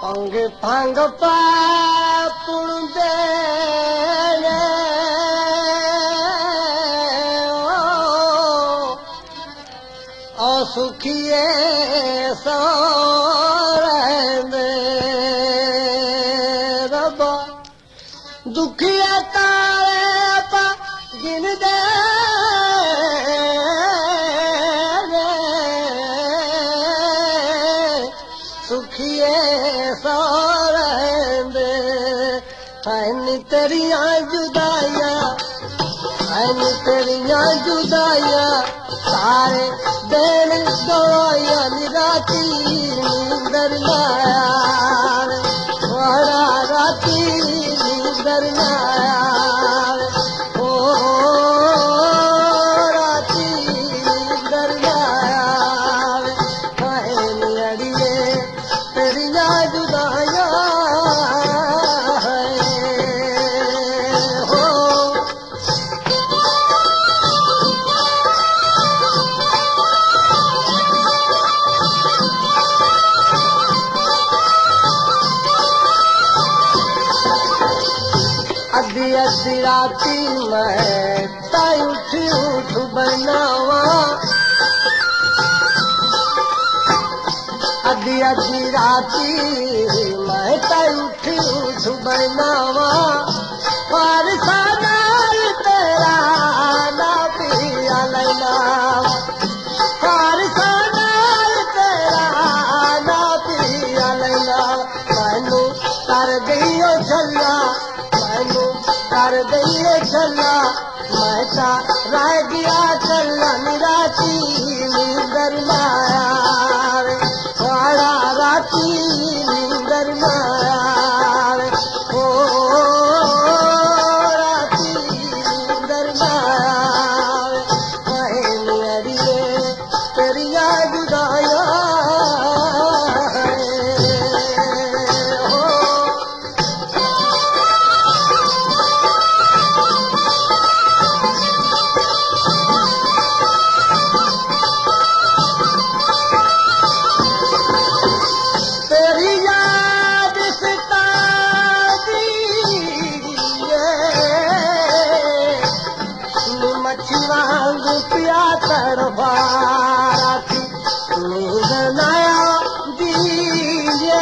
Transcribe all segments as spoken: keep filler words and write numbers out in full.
अंग भंग पापुण दे सुखिए सो रहंदे रब्बा दुखिया तारे पा गिन दे सुखिए सो रहंदे ऐनी तेरियां जुदाइयां ऐनी तेरियां जुदाइयां सारे दिन दवाइयां निराती नींदर ना आवे बड़ा राती नींदर ना आवे ओ राती नींदर ना आवे काहे नी अड़िए तेरियां जुदाइयां अद्धी अद्धी राती मैं ताई उठी उठ बनावा अद्धी अद्धी राती मैं ताई उठी उठ बनावा फारसा नाल तेरा ना पिया लैला फारसा नाल तेरा ना पिया लैला मैनू कर गई झल्ला कर गई चला मैं ता रह गया चला निराती नींदर ना आवे बड़ा राती नींदर ना आवे ओ राती नींदर ना आवे काहे नी अड़िए तेरियां जुदाइयां पिया तड़फाती नींद नया दीजे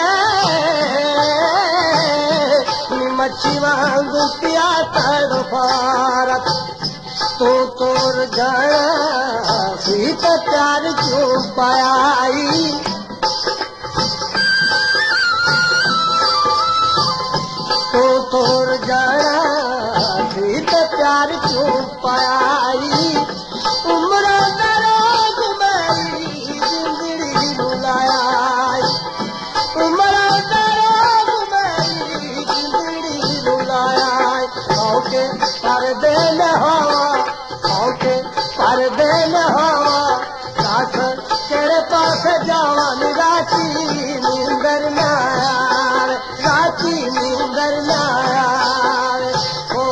मच्छी वांग पिया तड़फारत तो तोर जाना सीत प्यार क्यों पाई तो तोर जाना सीत प्यार क्यों पाई उम्र दराज मेरी जिंदड़ी रुलाया उम्र दराज मेरी जिंदड़ी रुलाया औके पर्दे न हवा औके पर्दे न हवा साथ तेरे पास जावा राती नींदर ना आवे राती नींदर ना आवे ओ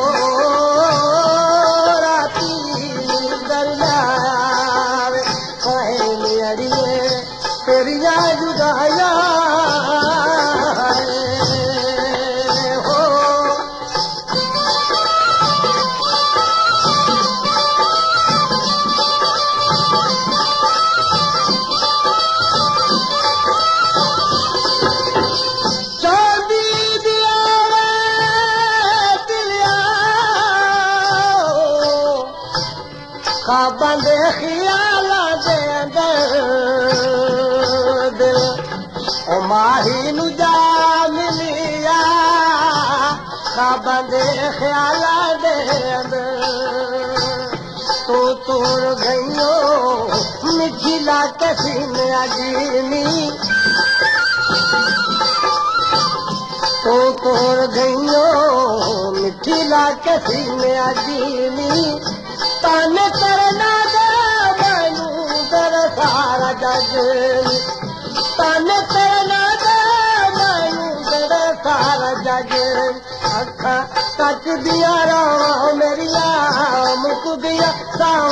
तेरियां जुदाइयां हो चांदी दिया दिलिया खाबां दे ख्यालां दे अंदर ओ माही नु जा मिलिया खाबां दे ख्याला दे अंदर तो तोड़ गईयो मिठी लाके सीने अजीनी तो तोड़ गईयो मिठी लाके सीने अजीनी तन करना दे मैनू तेरा सारा जग तन करना दे मैनू तेरा सारा जग अखा तक दिया राह मेरिया मुक दिया साव